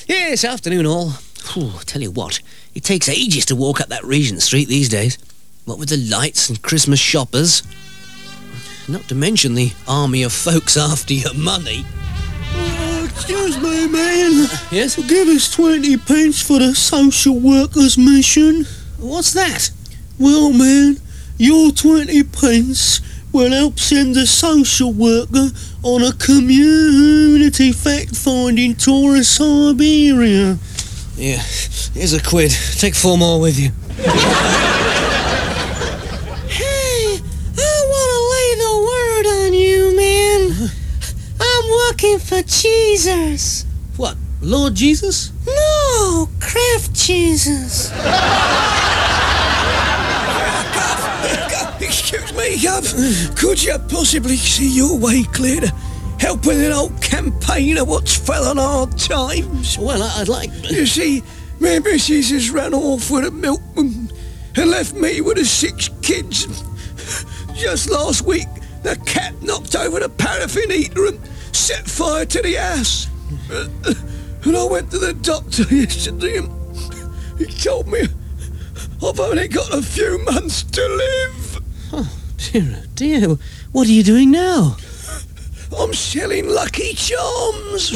Yes, afternoon all. Tell you what, it takes ages to walk up that Regent Street these days. What with the lights and Christmas shoppers. Not to mention the army of folks after your money. Excuse me, man. Yes? Give us 20 pence for the social workers mission. What's that? Well, man, your 20 pence will help send a social worker on a community fact-finding tour of Siberia. Yeah, here's a quid. Take 4 more with you. Hey, I want to lay the word on you, man. I'm working for Jesus. What, Lord Jesus? No, Kraft Jesus. Excuse me, could you possibly see your way clear to help with an old campaigner what's fell on hard times? Well, I'd like... You see, my missus has run off with a milkman and left me with the 6 kids. Just last week, the cat knocked over the paraffin heater and set fire to the house. And I went to the doctor yesterday and he told me I've only got a few months to live. Oh, dear. What are you doing now? I'm selling Lucky Charms.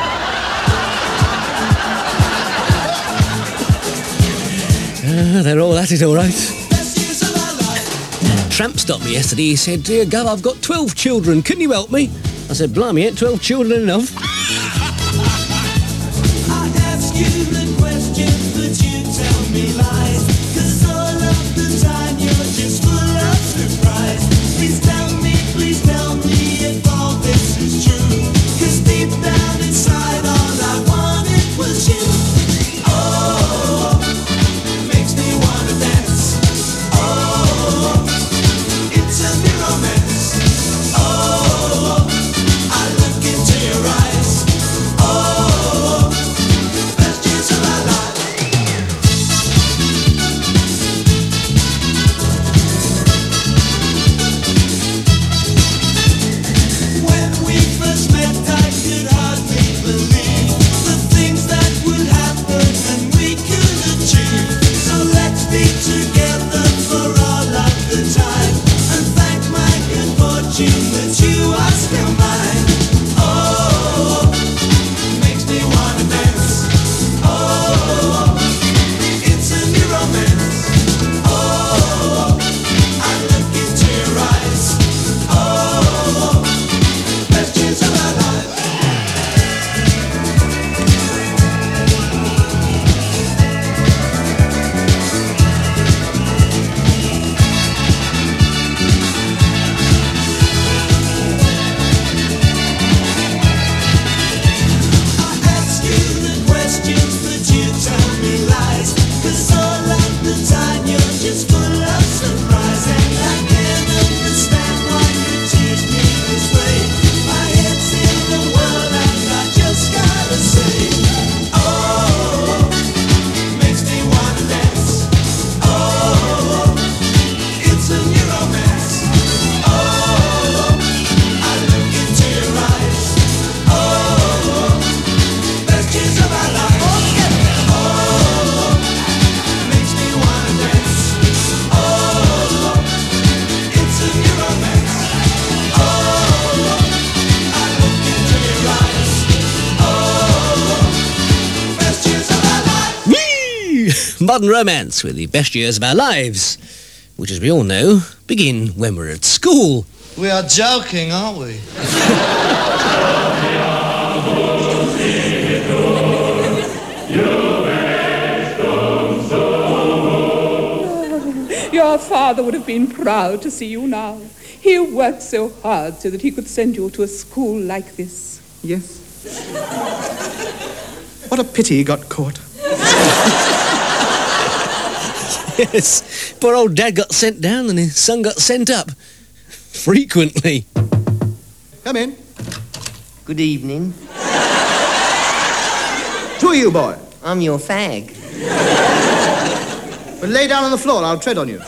They're all at it, all right. Tramp stopped me yesterday. He said, "Dear Gov, I've got 12 children. Can you help me?" I said, "Blimey, ain't 12 children enough?" I ask you the questions, but you tell me lies. 'Cause all of the time you're just full of surprise. Please tell me if all this is true. 'Cause deep down inside all I wanted was you. Oh, makes me wanna dance. Oh, it's a new romance. Oh, I look into your eyes. Oh, best years of our lives. When we first met, I could hardly believe the things that would happen and we could achieve. So let's be together for all of the time and thank my good fortune that you are still mine. Oh, makes me wanna dance. Oh, it's a new romance. Oh, I look into your eyes. Oh, best years of our lives. I ask you the questions, but you tell me lies. 'Cause all of the time you're just full of surprise. And I can't understand why you tease me this way. My head's in the world and I just gotta say, oh, makes me wanna dance. Oh, it's a new romance. Oh, I look into your eyes. Oh, best years of our lives. Oh, makes me wanna dance. Oh, it's a new romance. Oh, I look into your eyes. Oh, best years of our lives. Whee! Modern romance with the best years of our lives, which, as we all know, begin when we're at school. We are joking, aren't we? Your father would have been proud to see you now. He worked so hard so that he could send you to a school like this. Yes. What a pity he got caught. Yes, poor old Dad got sent down and his son got sent up. Frequently. Come in. Good evening. Who are you, boy? I'm your fag. But lay down on the floor, I'll tread on you.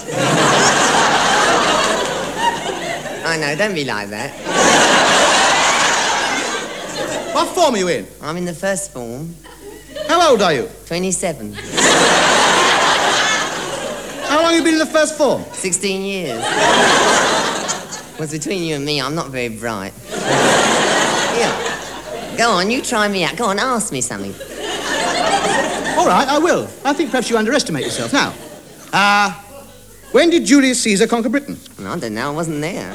I know, don't be like that. What form are you in? I'm in the first form. How old are you? 27. How long have you been in the first form? 16 years. Well, between you and me, I'm not very bright. Here. Go on, you try me out. Go on, ask me something. All right, I will. I think perhaps you underestimate yourself. Now, when did Julius Caesar conquer Britain? I don't know, I wasn't there.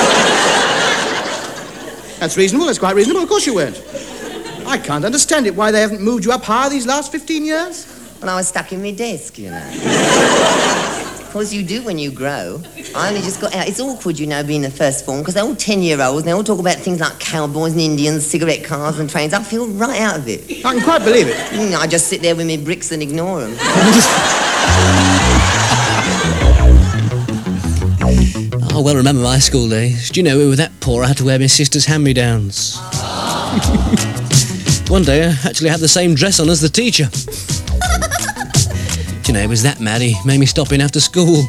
That's reasonable, that's quite reasonable. Of course you weren't. I can't understand it, why they haven't moved you up higher these last 15 years. Well, I was stuck in my desk, you know. Of course, you do when you grow. I only just got out. It's awkward, you know, being the first form, because they're all 10-year-olds, and they all talk about things like cowboys and Indians, cigarette cars and trains. I feel right out of it. I can quite believe it. I just sit there with my bricks and ignore them. I well remember my school days. Do you know, we were that poor I had to wear my sister's hand-me-downs. One day I actually had the same dress on as the teacher. Do you know, it was that mad he made me stop in after school.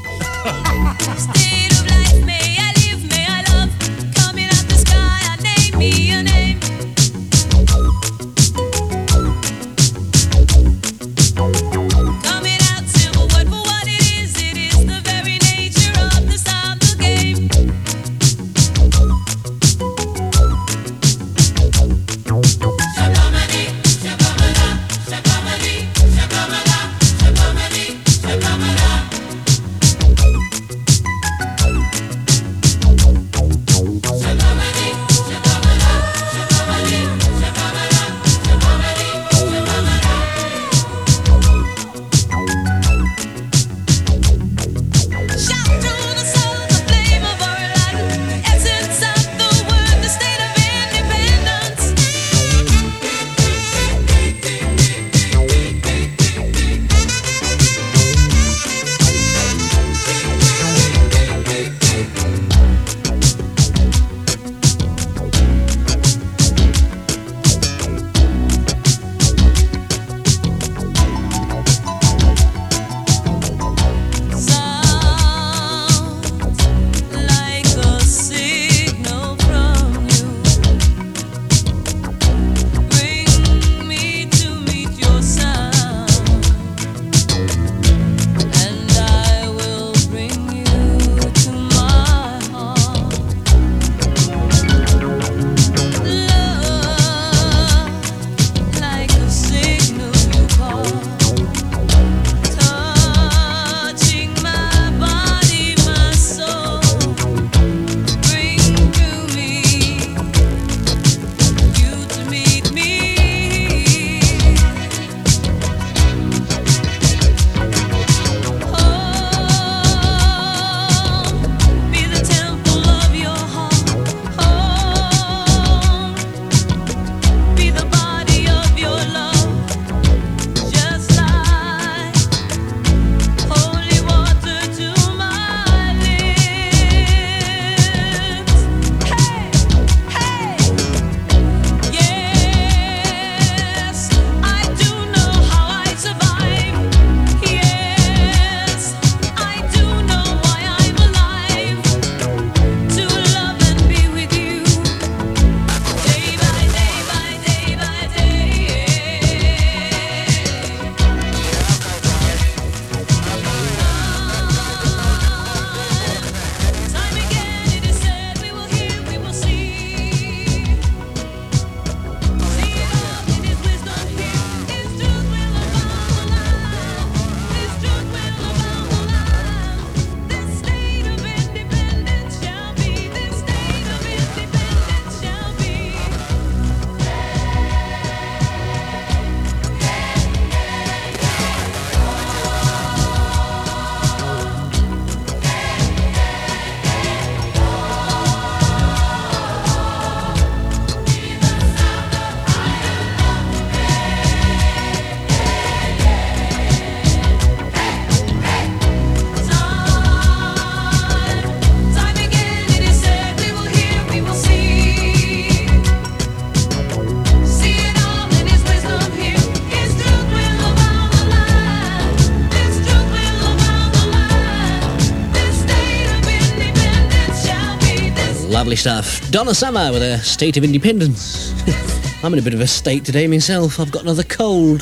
Lovely stuff. Donna Summer with a State of Independence. I'm in a bit of a state today myself. I've got another cold.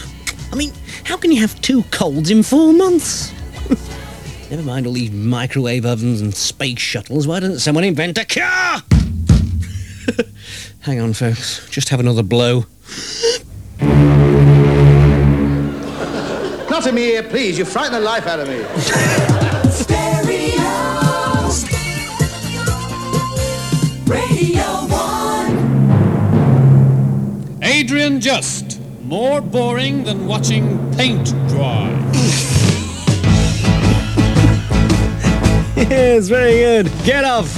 I mean, how can you have 2 colds in 4 months? Never mind all these microwave ovens and space shuttles. Why doesn't someone invent a cure? Hang on, folks. Just have another blow. Not in me here, please. You frighten the life out of me. Stereo. Radio 1. Adrian Just. More boring than watching paint dry. Yes, very good. Get off.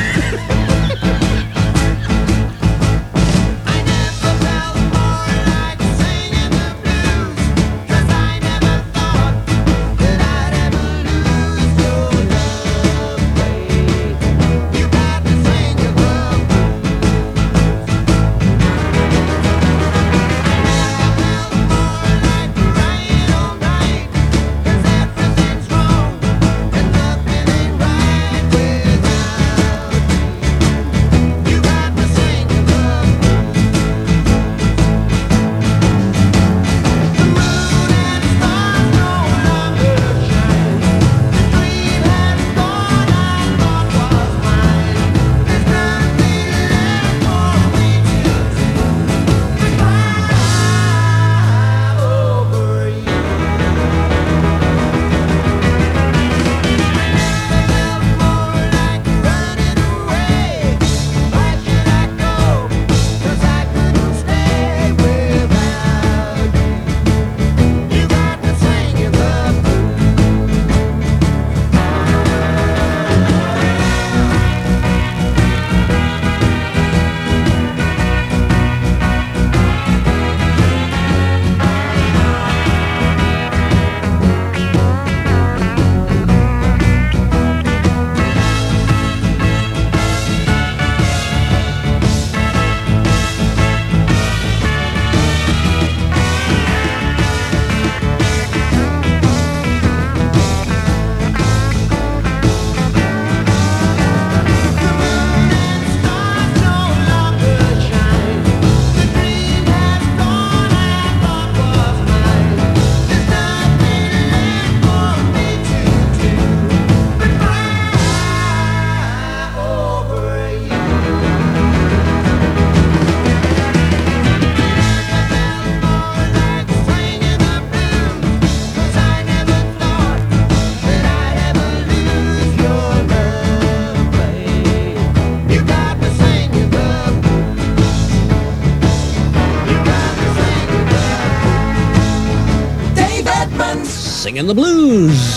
Singing the blues.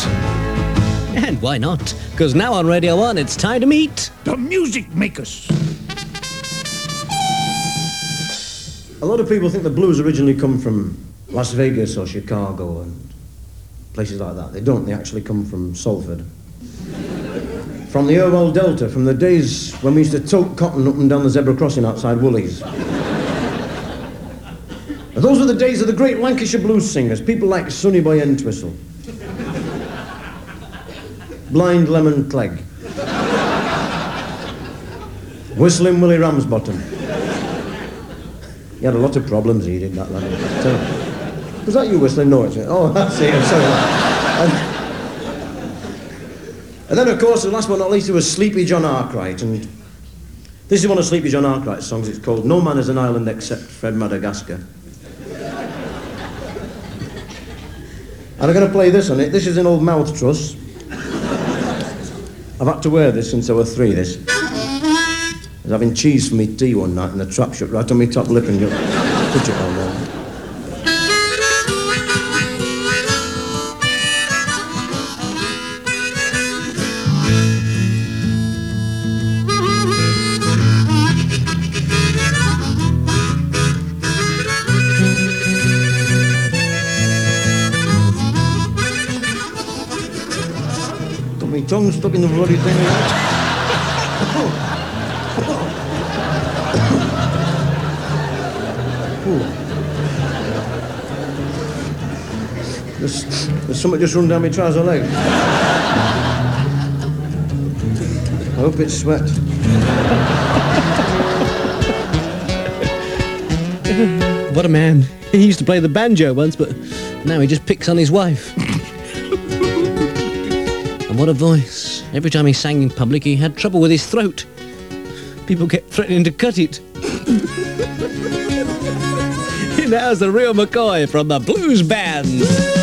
And why not? Because now on Radio 1, it's time to meet the Music Makers. A lot of people think the blues originally come from Las Vegas or Chicago and places like that. They don't. They actually come from Salford. From the Irwell Delta, from the days when we used to tote cotton up and down the zebra crossing outside Woolies. And those were the days of the great Lancashire blues singers, people like Sonny Boy Entwistle, Blind Lemon Clegg, Whistling Willie Ramsbottom. He had a lot of problems, he did, that lad. Was that you whistling? No, it's... Oh, that's it, I'm sorry. And then, of course, the last but not least, there was Sleepy John Arkwright, and this is one of Sleepy John Arkwright's songs. It's called No Man is an Island Except Fred Madagascar. And I'm going to play this on it. This is an old mouth truss. I've had to wear this since I was 3, this. I was having cheese for me tea one night in the trap shop right on my top lip and put it on there. My tongue stuck in the bloody thing. There's something just run down my trouser leg. I hope it's sweat. What a man. He used to play the banjo once, but now he just picks on his wife. And what a voice. Every time he sang in public, he had trouble with his throat. People kept threatening to cut it. Now's the real McCoy from the Blues Band.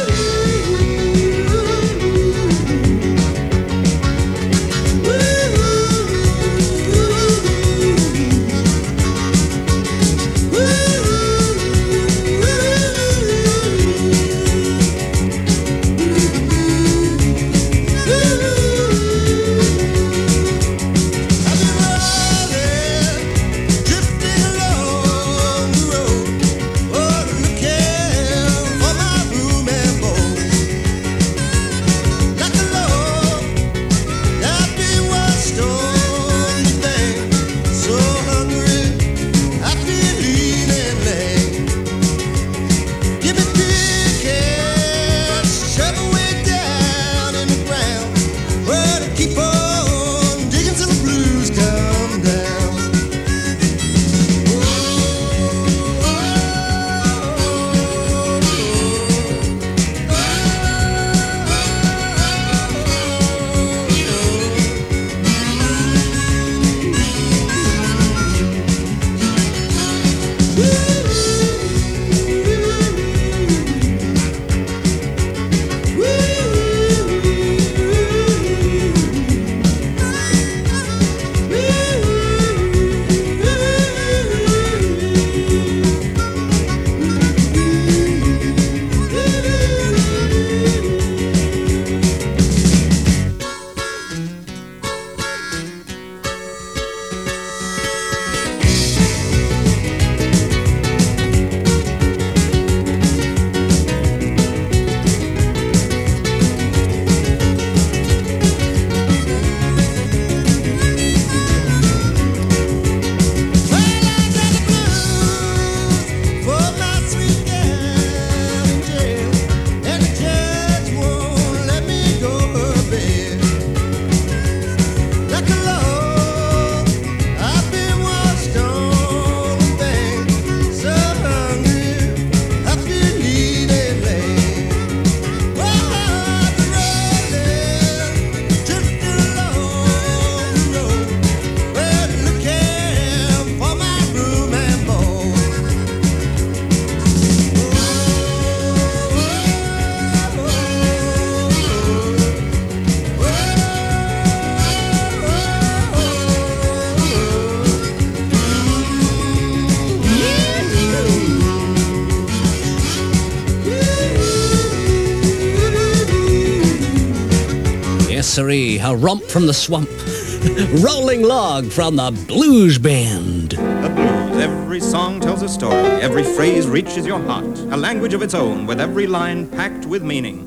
Siree, a romp from the swamp. Rolling Log from the Blues Band. The blues, every song tells a story. Every phrase reaches your heart. A language of its own, with every line packed with meaning.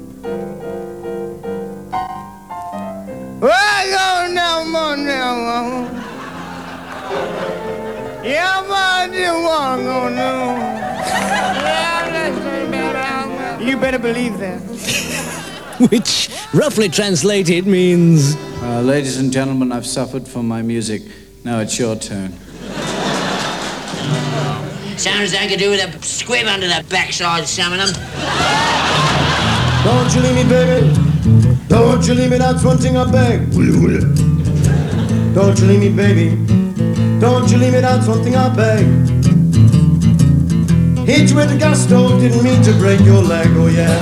You better believe that. Which, roughly translated, means... ladies and gentlemen, I've suffered for my music. Now it's your turn. Sounds as I could do with a squib under the backside of some of them. Don't you leave me, baby. Don't you leave me, that's one thing I beg. Don't you leave me, baby. Don't you leave me, that's one thing I beg. Hit you with the gas stove, didn't mean to break your leg, oh yeah.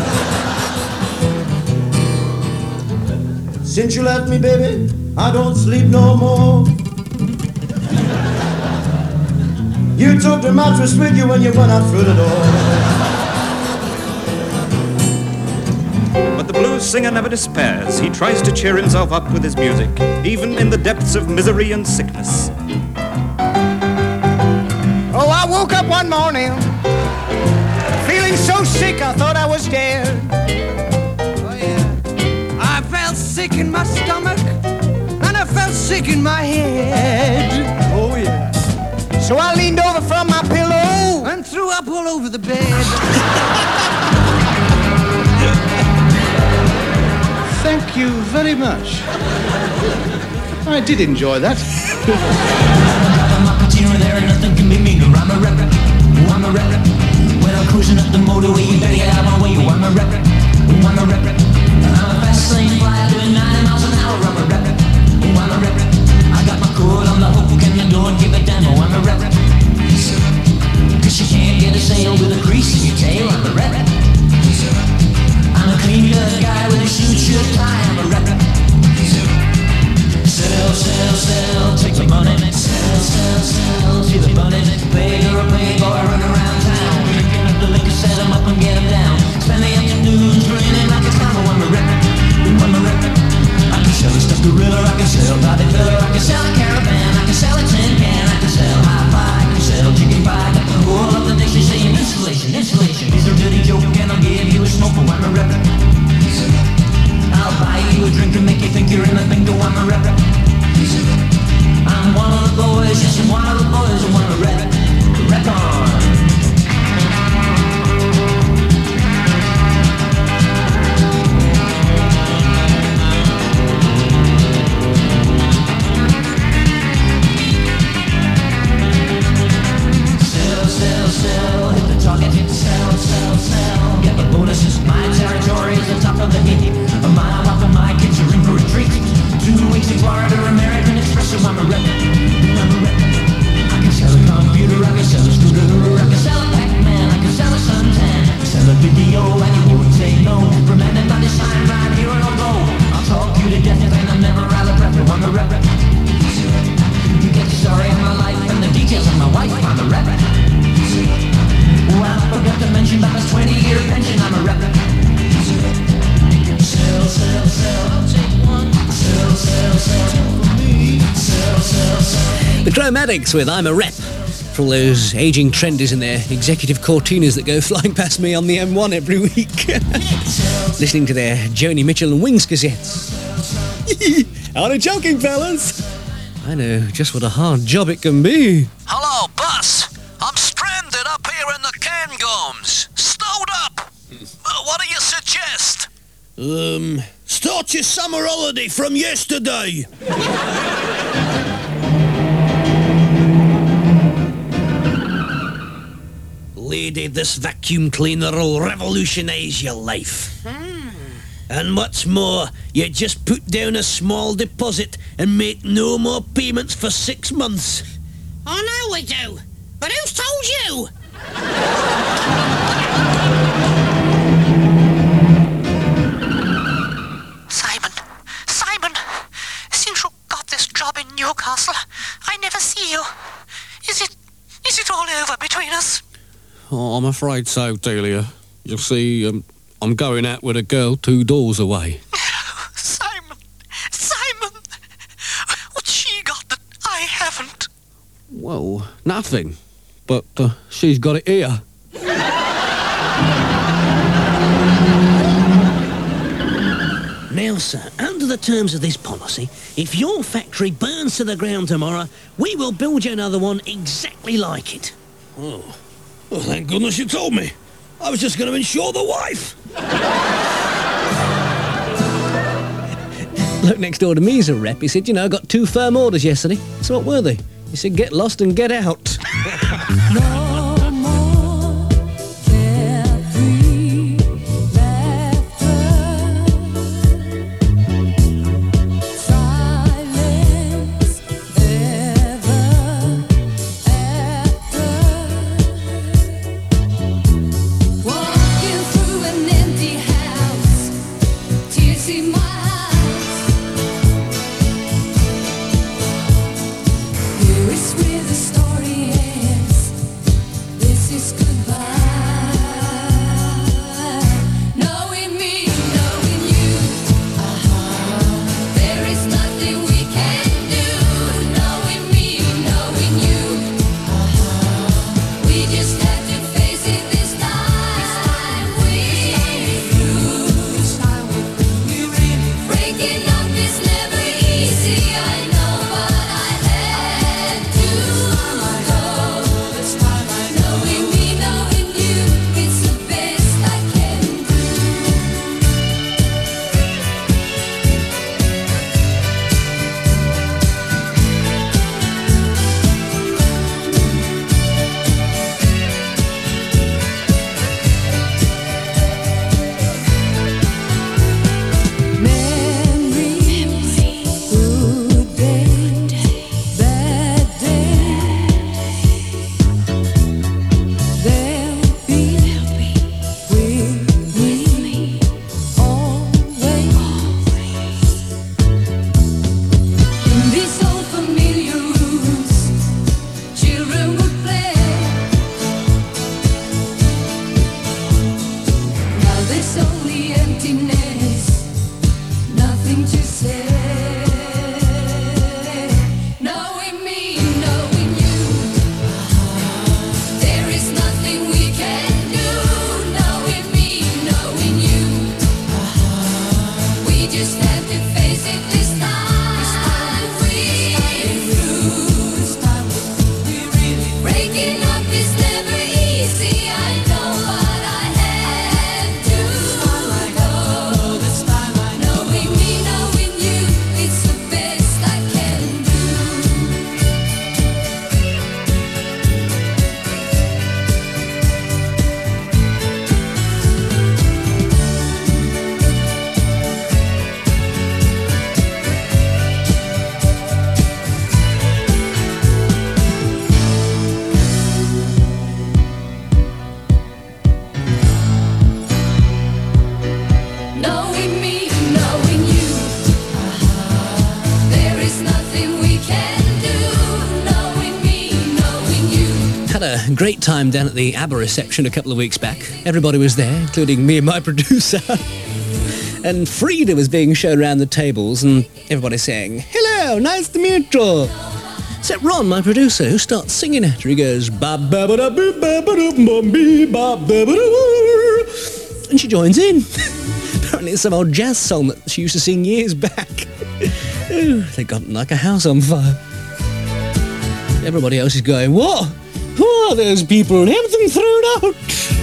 Since you left me, baby, I don't sleep no more. You took the mattress with you when you went out through the door. But the blues singer never despairs. He tries to cheer himself up with his music, even in the depths of misery and sickness. Oh, I woke up one morning feeling so sick I thought I was dead. Oh yeah. I felt sick in my stomach and I felt sick in my head. Oh yeah. So I leaned over from my pillow and threw up all over the bed. Thank you very much. I did enjoy that. I'm a there and nothing can be meaner. I'm a rapper. I'm a rapper. When I'm cruising up the motorway, you better get out of my way. I'm a rep, I'm a rep. I'm a fast lane flyer doing 90 miles an hour. I'm a rep, I'm a rep. I got my code on the hook and the door and give a demo. I'm a rep. Cause you can't get a sale with a grease in your tail. I'm a rep. I'm a clean cut guy with a suit shirt tie. I'm a rep. Sell, sell, sell, take the money. Sell, sell, sell, see the bunny. Play or a playboy, run around town. Drinking up the liquor, set 'em up and get 'em down. Spend the afternoons grinning like a clown. I'm a rep. I'm a rep. I can sell a stuffed gorilla, I can sell body filler, I can sell a caravan, I can sell a tin can, I can sell hi-fi, I can sell chicken pie. Got the whole of the nation saying insulation, insulation. Is a dirty joke and I'll give you a smoke, but I'm a rep. I'll buy you a drink to make you think you're in the thing, though I'm a rep. I'm one of the boys, yes, I'm one of the boys, I want to rep. Rep on. Sell, hit the target, hit sell, sell, sell. Get the bonuses, my territory is the top of the heap. A mile off of my kids are in for a treat. 2 weeks in Florida, American Express, so I'm a rep. I'm a rep. I can sell a computer, I can sell a scooter, I can sell a Pac-Man, I can sell a suntan. Sell a video and you won't say no. Remember by the sign right here and I'll go. I'll talk you to death and I'm never out of breath. I'm a rep. You get the story of my life and the details of my wife. I'm a rep. Well, I forgot to mention about this 20-year pension. I'm a rep. Sell, sell, sell. I'll take one. Sell, sell, sell. For me. Sell, sell, sell. The Chromatics with I'm a Rep. For all those aging trendies in their executive Cortinas that go flying past me on the M1 every week. Listening to their Joni Mitchell and Wings cassettes. Aren't joking, fellas? I know just what a hard job it can be. Hello, boss. I'm stranded up here in the Cairngorms. Stowed up. What do you suggest? Start your summer holiday from yesterday. Lady, this vacuum cleaner will revolutionise your life. And what's more, you just put down a small deposit and make no more payments for 6 months. I know we do. But who's told you? Simon, since you got this job in Newcastle, I never see you. Is it all over between us? Oh, I'm afraid so, Delia. You see, I'm going out with a girl 2 doors away. Simon, what's she got that I haven't? Well, nothing. But she's got it here. Now, sir, under the terms of this policy, if your factory burns to the ground tomorrow, we will build you another one exactly like it. Oh, well, thank goodness you told me. I was just going to insure the wife. Look, next door to me's a rep. He said, I got 2 firm orders yesterday. So what were they? He said, get lost and get out. No more carefree laughter. Silence ever after. Walking through an empty house, tears in my eyes. Here is where the story ends. emptiness, nothing to say. Knowing me, knowing you, there is nothing we can do. Knowing me, knowing you, we just have to face it this time. Breaking up is never easy. I know what I have to go. This time I know. Knowing me, knowing you, it's the best I can do. Knowing me, knowing you, there is nothing we can do. Knowing me, knowing you. Had a great time down at the ABBA reception a couple of weeks back. Everybody was there, including me and my producer. And Frida was being shown around the tables and everybody saying, "Hello, nice to meet you." Except Ron, my producer, who starts singing at her. He goes, "Ba ba ba da boo ba ba doo bum bee ba ba ba doo," and she joins in. Apparently it's some old jazz song that she used to sing years back. Ooh, they got like a house on fire. Everybody else is going, "What? Who are those people? And have them thrown out."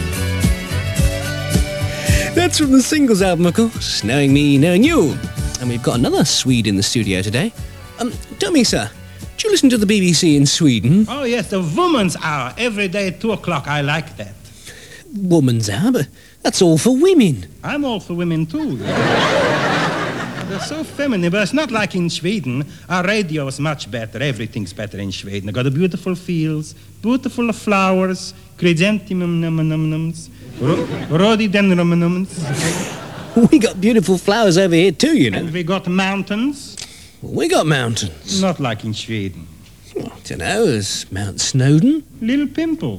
That's from the Singles album, of course. Knowing me, knowing you. And we've got another Swede in the studio today. Tell me, sir, do you listen to the BBC in Sweden? Oh, yes, the Woman's Hour. Every day at 2 o'clock. I like that. Woman's Hour? But that's all for women. I'm all for women, too. They're so feminine, but it's not like in Sweden. Our radio is much better. Everything's better in Sweden. They got the beautiful fields, beautiful flowers, chrysanthemums, rhododendrons. We got beautiful flowers over here too, you know. And we got mountains. We got mountains. Not like in Sweden. I don't know, is Mount Snowdon? Little Pimple.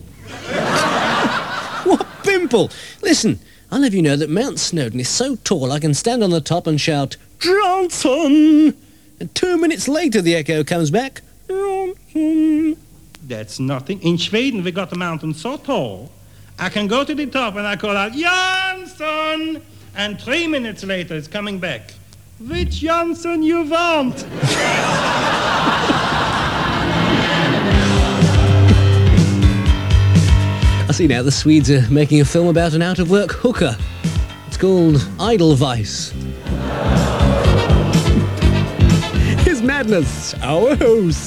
What pimple? Listen, I'll have you know that Mount Snowdon is so tall I can stand on the top and shout, "Johnson!" And 2 minutes later the echo comes back, "Johnson." That's nothing. In Sweden we got a mountain so tall, I can go to the top and I call out, "Jansson!" And 3 minutes later it's coming back. Which Jansson you want? I see now the Swedes are making a film about an out-of-work hooker. It's called Edelweiss. His madness, our host.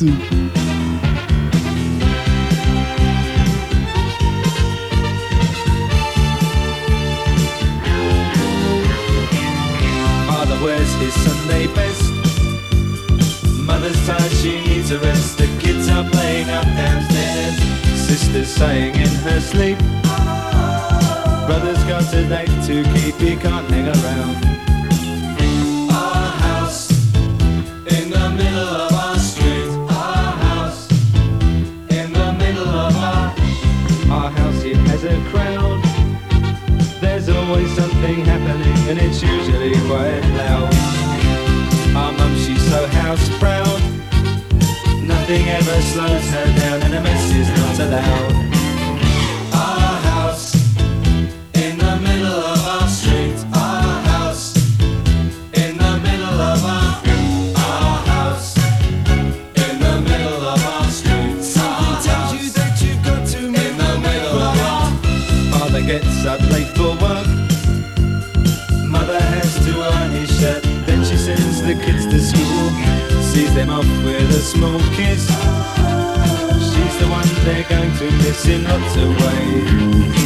Father wears his Sunday best. Mother's tired, she needs a rest. The kids are playing up downstairs. Sister's sighing in her sleep. Brother's got a date to keep, he can't hang around. Our house in the middle of our street. Our house in the middle of our house, it has a crowd. There's always something happening and it's usually quite loud. Our mum, she's so house proud. Nothing ever slows her down and a mess is not allowed. Our house in the middle of our street. Our house in the middle of our house in the middle of our street. Something tells you that you've got to meet in the middle of our. Father gets up late for work. Mother has to iron his shirt. Then she sends the kids to school. Sees them off with a small kiss. She's the one they're going to miss in lots of ways.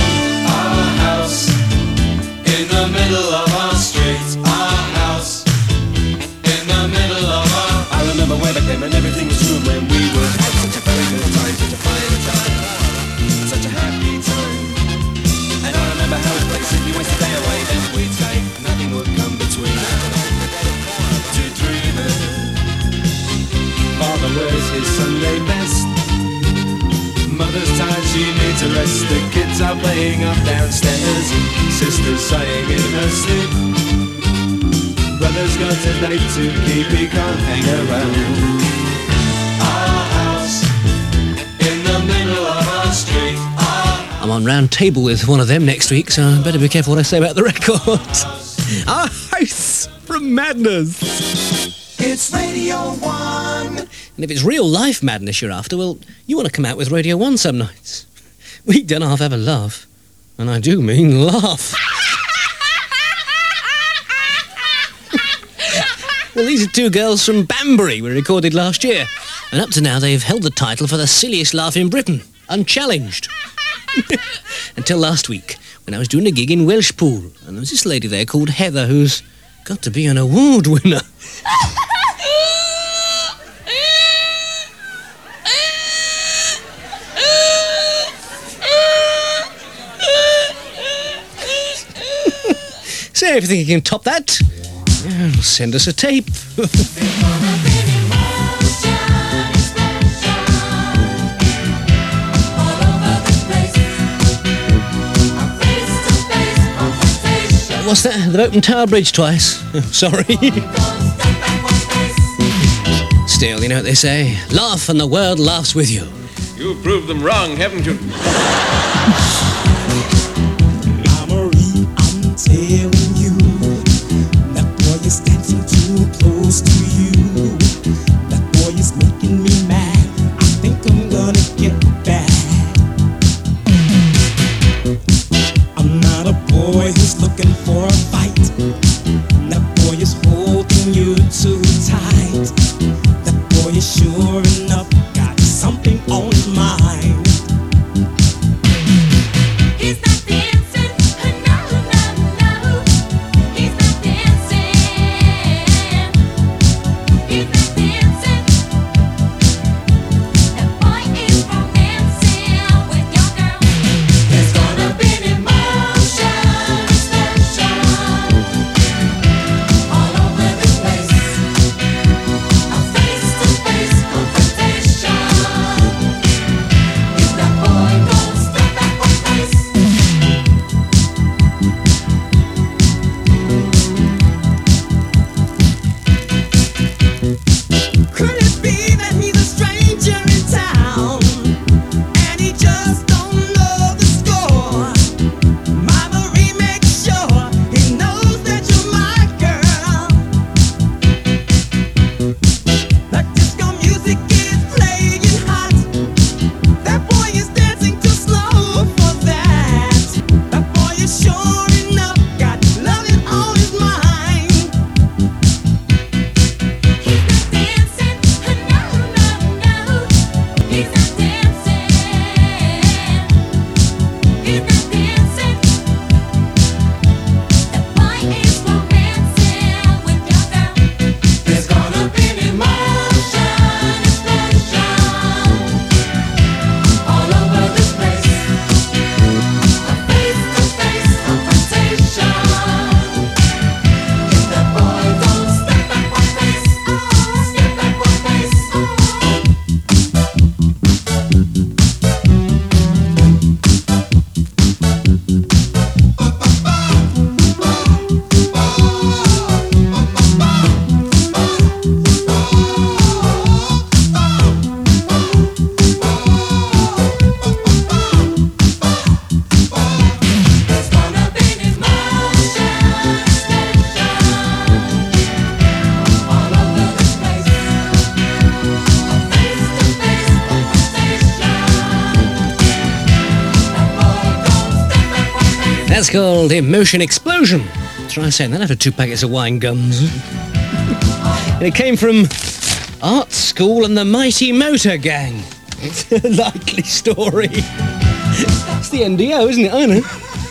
Our house in the middle of our street. Our house is Sunday best. Mother's tired, she needs a rest. The kids are playing up downstairs. Sister's sighing in her sleep. Brother's got a date to keep, he can't hang around. Our house in the middle of our street. I'm on round table with one of them next week, so I better be careful what I say about the record. Our House from Madness. It's Radio 1. And if it's real life madness you're after, well, you want to come out with Radio 1 some nights. We don't half have a laugh. And I do mean laugh. Well, these are two girls from Banbury we recorded last year. And up to now they've held the title for the silliest laugh in Britain, unchallenged. Until last week, when I was doing a gig in Welshpool, and there was this lady there called Heather who's got to be an award winner. So if you think you can top that, send us a tape. What's that? They've opened Tower Bridge twice. Oh, sorry. Still, you know what they say. Laugh and the world laughs with you. You've proved them wrong, haven't you? I'm telling you, that boy is dancing too close to you. That boy is making me mad. I think I'm gonna get back. I'm not a boy who's looking for a fight. That boy is holding you too tight. That boy is sure enough got something on his mind. He's not dancing, no, no, no. He's not dancing. He's not dancing. That boy is romancing with your girl. There's gonna be an emotion, explosion all over this place. A face-to-face confrontation. If that boy don't step back one place. Could it be that he's a stranger in town and he just don't know the score? Mama-Marie makes sure he knows that you're my girl. That disco music is playing hot. That boy is dancing too slow for that. That boy is sure enough got loving on his mind. He's not dancing, no, no, no. He's not dancing. He's not dancing. That boy is romancing with your girl. There's gonna be an emotion, explosion all over this place. A face-to-face confrontation. If that boy don't step back one pace, step back one pace. There's gonna be an emotion, explosion all over this place. A face-to-face confrontation. That boy don't step back one pace. That's called Emotion Explosion. Try saying that after 2 packets of wine gums. And it came from Art School and the Mighty Motor Gang. It's a likely story. It's the NDO, isn't it? I know.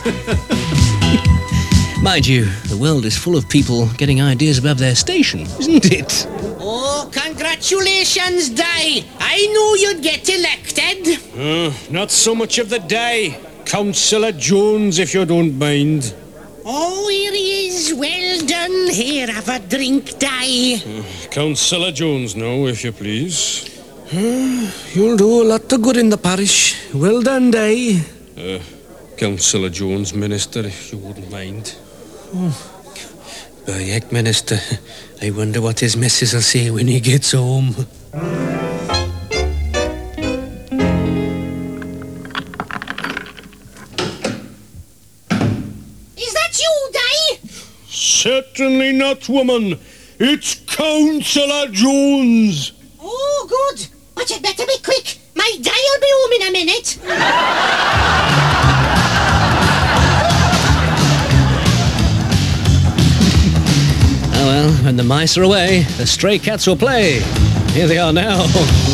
Mind you, the world is full of people getting ideas above their station, isn't it? Oh, congratulations, Di. I knew you'd get elected. Not so much of the day. Councillor Jones, if you don't mind. Oh, here he is. Well done. Here, have a drink, Di. Councillor Jones now, if you please. You'll do a lot of good in the parish. Well done, Day. Councillor Jones, Minister, if you wouldn't mind. Bayek, Minister. I wonder what his missus will say when he gets home. Is that you, Day? Certainly not, woman. It's Councillor Jones. Oh, good. But you'd better be quick. My Day'll be home in a minute. Oh well, when the mice are away, the stray cats will play. Here they are now.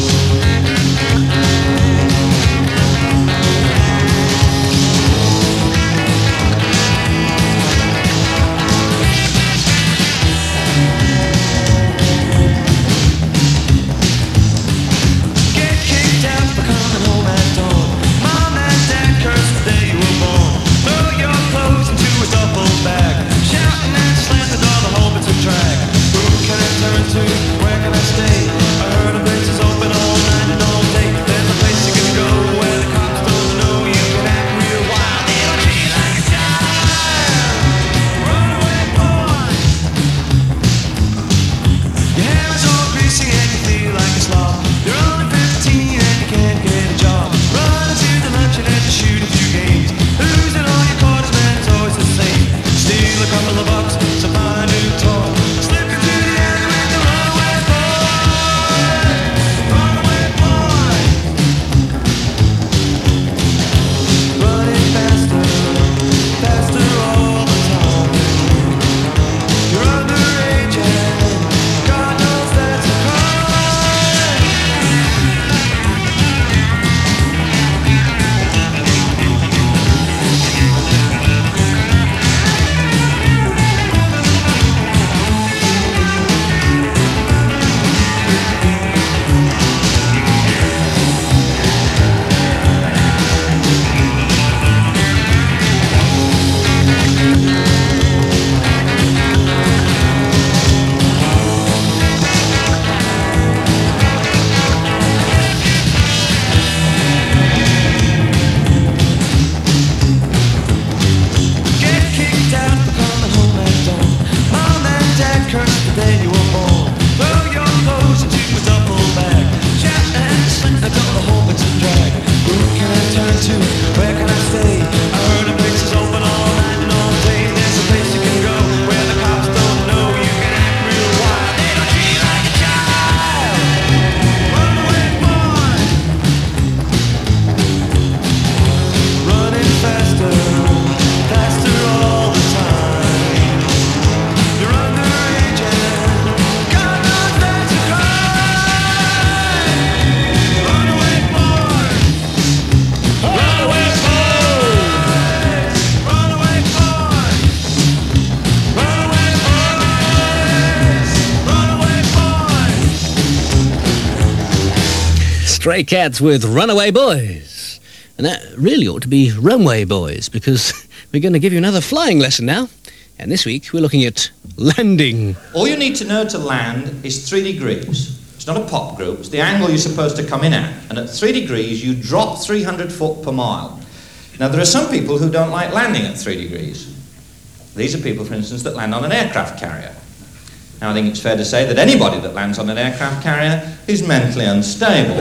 Stray Cats with Runaway Boys. And that really ought to be Runway Boys, because we're going to give you another flying lesson now. And this week we're looking at landing. All you need to know to land is 3 degrees. It's not a pop group, it's the angle you're supposed to come in at. And at 3 degrees, you drop 300 foot per mile. Now, there are some people who don't like landing at 3 degrees. These are people, for instance, that land on an aircraft carrier. Now, I think it's fair to say that anybody that lands on an aircraft carrier is mentally unstable.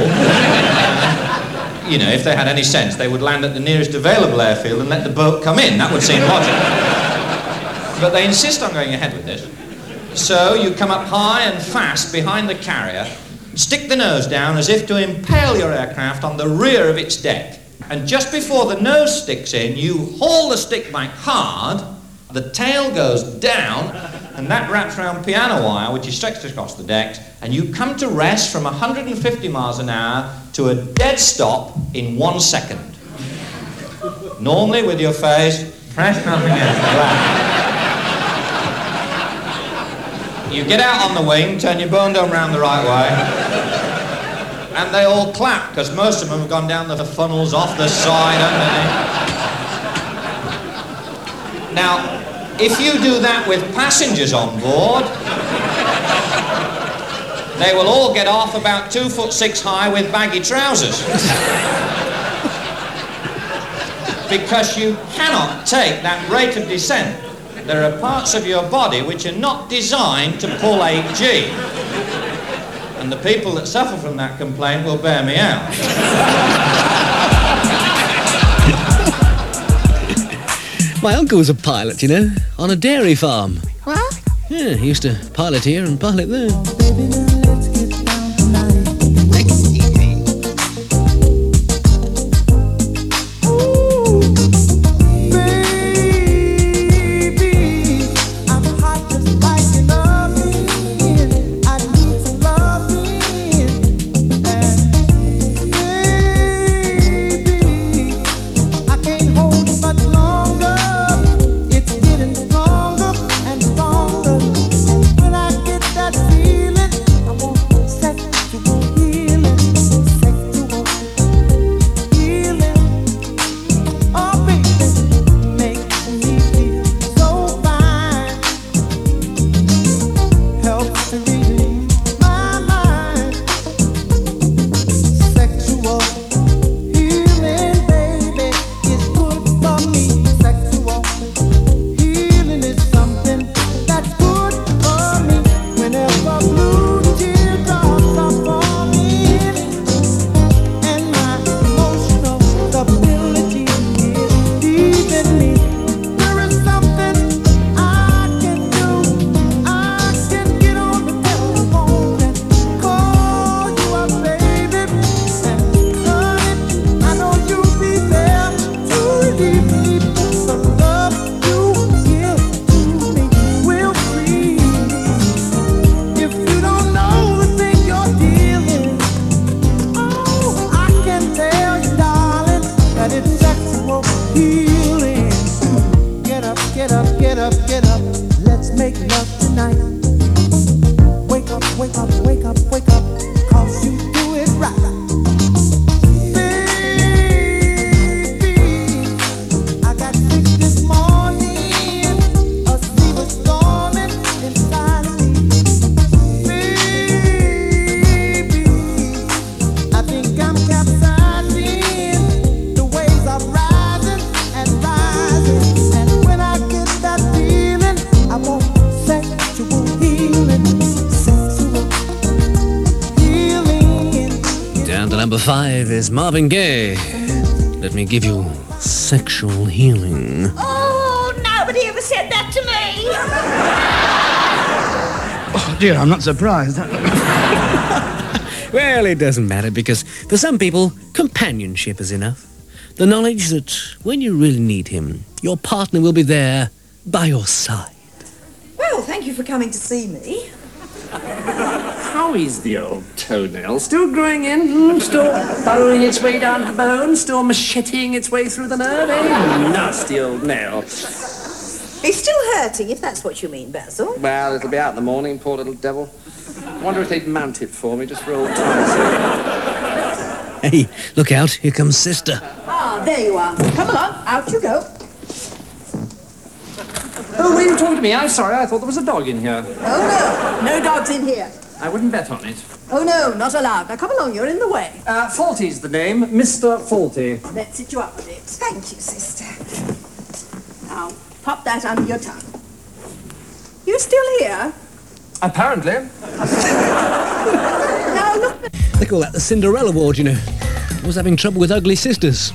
You know, if they had any sense, they would land at the nearest available airfield and let the boat come in. That would seem logical. But they insist on going ahead with this. So you come up high and fast behind the carrier, stick the nose down as if to impale your aircraft on the rear of its deck. And just before the nose sticks in, you haul the stick back hard, the tail goes down, and that wraps around piano wire, which is stretched across the decks, and you come to rest from 150 miles an hour to a dead stop in 1 second. Normally, with your face pressed up against the ground. You get out on the wing, turn your bone dome round the right way, and they all clap, because most of them have gone down the funnels off the side underneath. Now, if you do that with passengers on board, they will all get off about 2'6" high with baggy trousers. Because you cannot take that rate of descent. There are parts of your body which are not designed to pull 8G. And the people that suffer from that complaint will bear me out. My uncle was a pilot, you know, on a dairy farm. What? Yeah, he used to pilot here and pilot there. Number 5 is Marvin Gaye. Let me give you sexual healing. Oh, nobody ever said that to me. Oh, dear, I'm not surprised. Well, it doesn't matter, because for some people, companionship is enough. The knowledge that when you really need him, your partner will be there by your side. Well, thank you for coming to see me. How is the old toenail? Still growing in? Still burrowing its way down the bone? Still macheting its way through the nerve? Nasty old nail. It's still hurting, if that's what you mean, Basil. Well, it'll be out in the morning, poor little devil. I wonder if they'd mount it for me, just for old time's sake. Hey, look out, here comes Sister. Ah, there you are. Come along, out you go. Oh, were you talking to me? I'm sorry, I thought there was a dog in here. Oh, no. No dogs in here. I wouldn't bet on it. Oh, no, not allowed. Now, come along, you're in the way. Faulty's the name. Mr. Faulty. Let's sit you up a bit. Thank you, sister. Now, pop that under your tongue. You still here? Apparently. Now, look... They call that the Cinderella Ward, you know. I was having trouble with ugly sisters.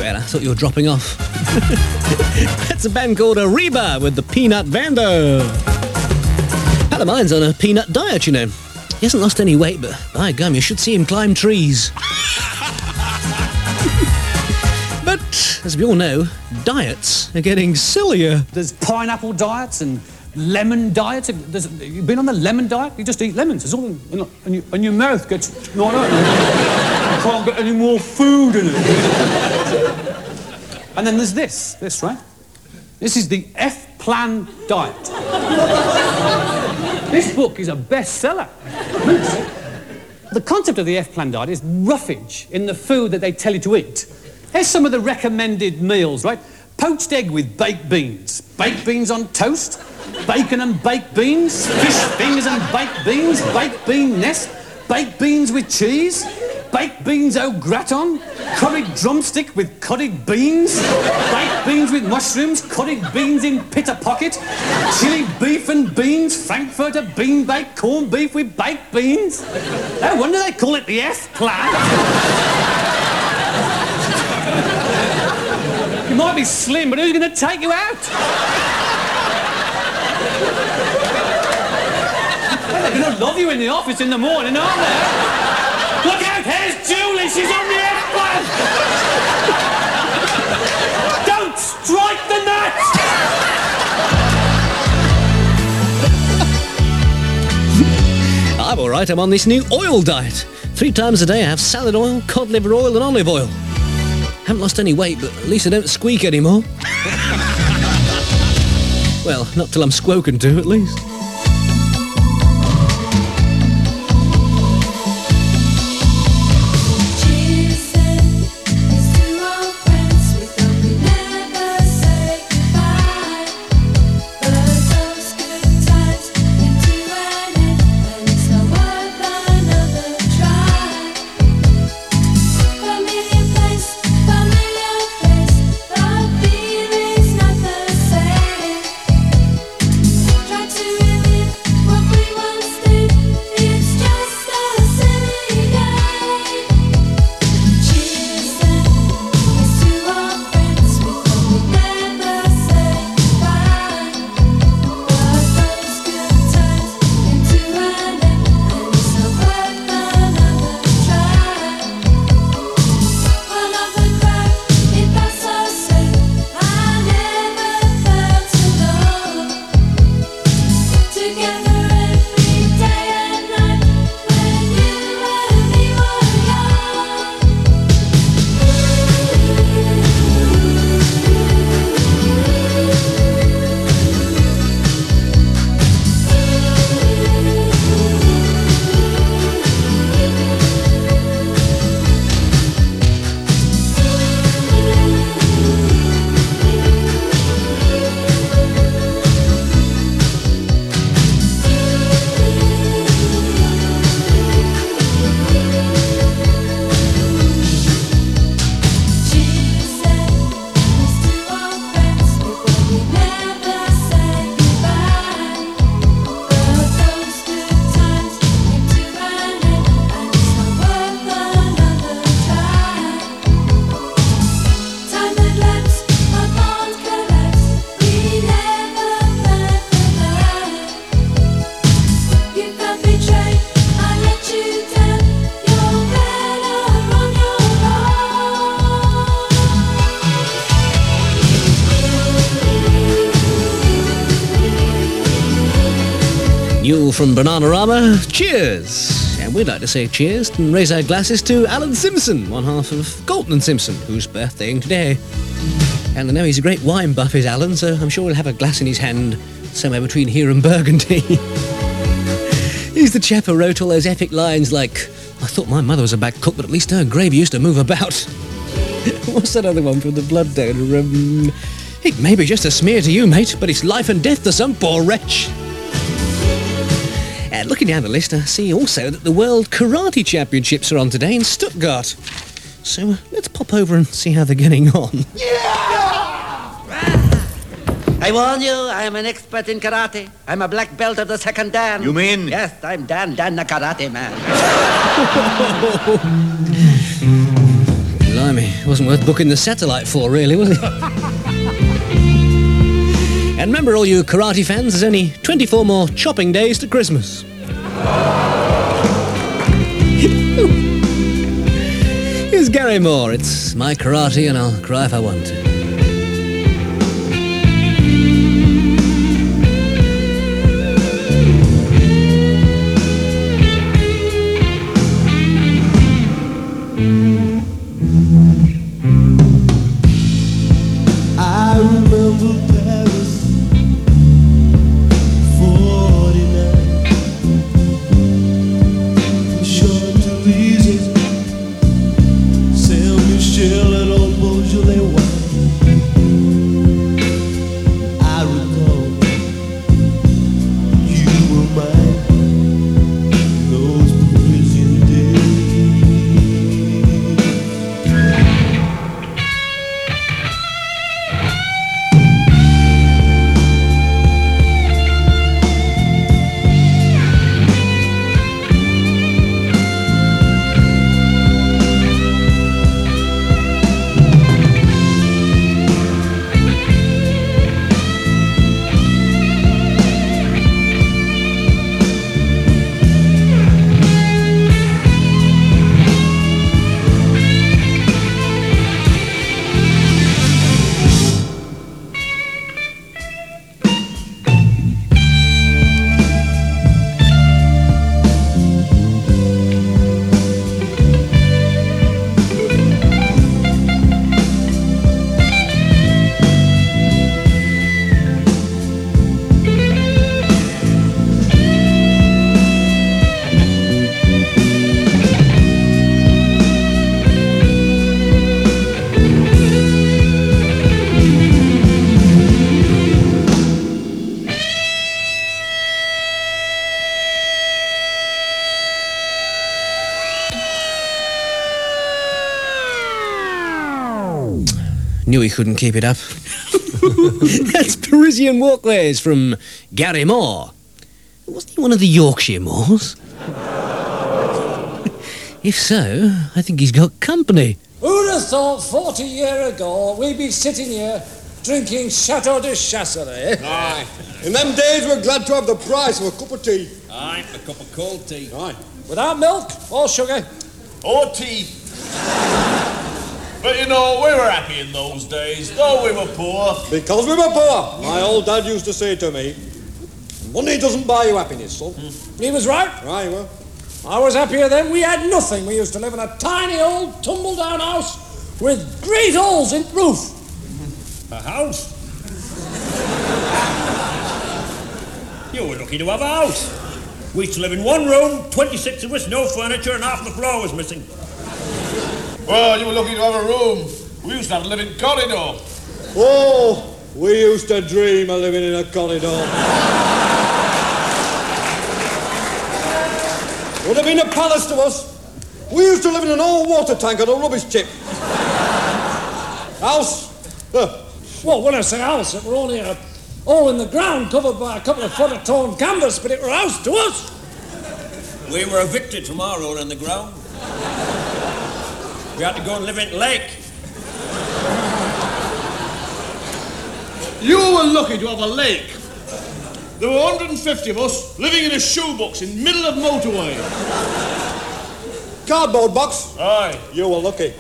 Well, I thought you were dropping off. That's a band called Ariba with the Peanut Vando. Pal of mine's on a peanut diet, you know. He hasn't lost any weight, but by gum, you should see him climb trees. But, as we all know, diets are getting sillier. There's pineapple diets and lemon diets. You've been on the lemon diet? You just eat lemons. It's all and your mouth gets... No, I don't. You can't get any more food in it. And then there's this, right? This is the F-Plan diet. This book is a bestseller. The concept of the F-Plan diet is roughage in the food that they tell you to eat. Here's some of the recommended meals, right? Poached egg with baked beans on toast, bacon and baked beans, fish fingers and baked bean nest, baked beans with cheese, baked beans au gratin, curried drumstick with curried beans, baked beans with mushrooms, curried beans in pitta pocket, chili beef and beans, Frankfurter bean baked corned beef with baked beans. No wonder they call it the F-Plan. You might be slim, but who's going to take you out? They're going to love you in the office in the morning, aren't they? Look out, here's Julie, she's on the F-Plan! Don't strike the match! I'm all right, I'm on this new oil diet. 3 times a day I have salad oil, cod liver oil and olive oil. Haven't lost any weight, but at least I don't squeak anymore. Well, not till I'm spoken to, at least. Newell from Bananarama, cheers! And we'd like to say cheers and raise our glasses to Alan Simpson, one half of Galton and Simpson, who's birthday today. And I know he's a great wine buff, is Alan, so I'm sure he'll have a glass in his hand somewhere between here and Burgundy. He's the chap who wrote all those epic lines like, I thought my mother was a bad cook, but at least her gravy used to move about. What's that other one from the Blood Donor? It may be just a smear to you, mate, but it's life and death to some poor wretch. And looking down the list, I see also that the World Karate Championships are on today in Stuttgart. So let's pop over and see how they're getting on. I warn you, I am an expert in karate. I'm a black belt of the second Dan. You mean? Yes, I'm Dan the karate man. Blimey, it wasn't worth booking the satellite for, really, was it? And remember, all you karate fans, there's only 24 more chopping days to Christmas. Here's Gary Moore. It's my karate and I'll cry if I want to. I remember Paris, 49, Champs-Élysées, Saint-Michel and old Beaujolais wine. I recall you were mine, those Parisian days. Knew he couldn't keep it up. That's Parisian Walkways from Gary Moore. Wasn't he one of the Yorkshire Moors? If so, I think he's got company. Who'd have thought 40 years ago we'd be sitting here drinking Chateau de Chasselet? Aye. In them days we're glad to have the price of a cup of tea. Aye, a cup of cold tea. Aye. Without milk or sugar? Or tea. But you know, we were happy in those days, though we were poor. Because we were poor. My old dad used to say to me, money doesn't buy you happiness, son. He was right. Right, well. I was happier then. We had nothing. We used to live in a tiny old tumble-down house with great holes in the roof. A house? You were lucky to have a house. We used to live in one room, 26 of us, no furniture, and half the floor was missing. Well, you were lucky to have a room. We used to have a living corridor. Oh, we used to dream of living in a corridor. Would have been a palace to us. We used to live in an old water tank at a rubbish tip. House? Well, when I say house, it were only a hole in the ground covered by a couple of foot of torn canvas, but it were a house to us. We were evicted from our hole in the ground. We had to go and live in the lake. You were lucky to have a lake. There were 150 of us living in a shoebox in the middle of motorway. Cardboard box? Aye. You were lucky.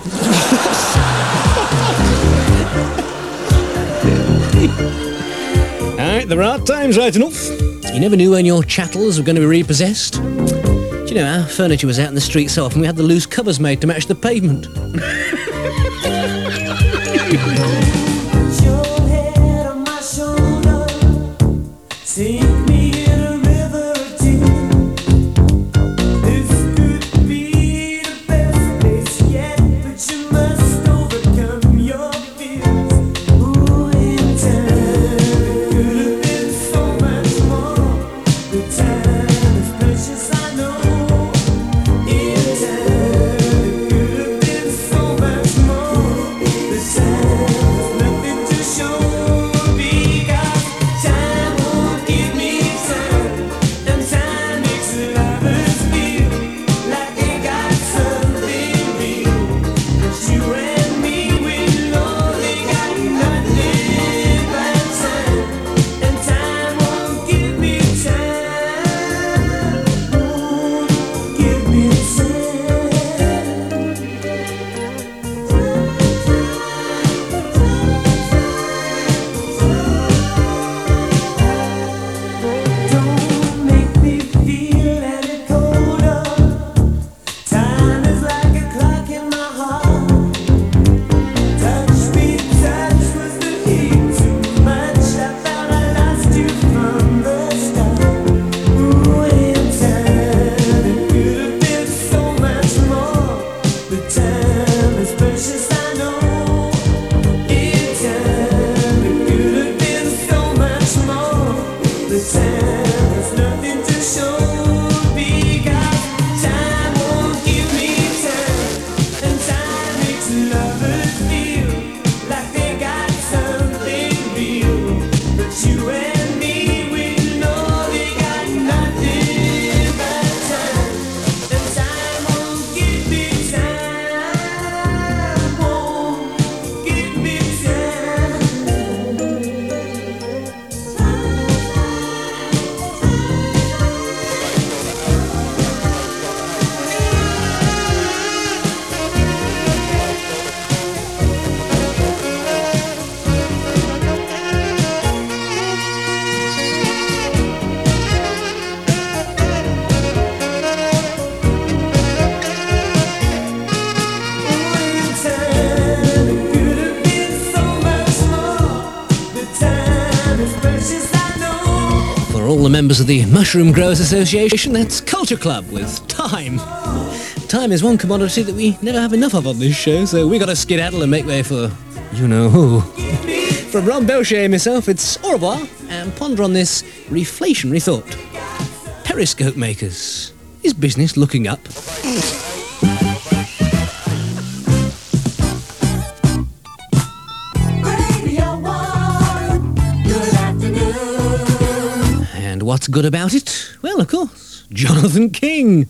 Alright, there are times, right enough. You never knew when your chattels were going to be repossessed. Do you know, our furniture was out in the street so often we had the loose covers made to match the pavement. Take me in a river or two. This could be the best place yet, but you must overcome your fears. Ooh, in time, could have been so much more. The time is precious, I know. In time, could have been so much more. The time is all the members of the Mushroom Growers Association, that's Culture Club with Time. Time is one commodity that we never have enough of on this show, so we got to skedaddle and make way for you-know-who. From Ron Belcher myself, it's au revoir, and ponder on this reflationary thought. Periscope makers, is business looking up? And what's good about it? Well, of course, Jonathan King.